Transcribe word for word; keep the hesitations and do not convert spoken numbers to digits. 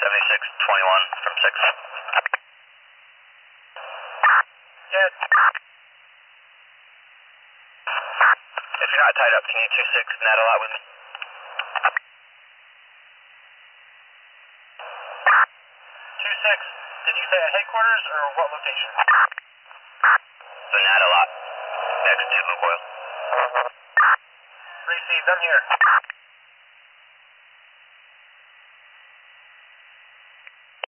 seventy-six twenty-one from six. Yeah. If you're not tied up, can you two six net a lot with me? two six, did you say at headquarters or what location? The net a lot. Next to Luke Oil. Received, I'm here.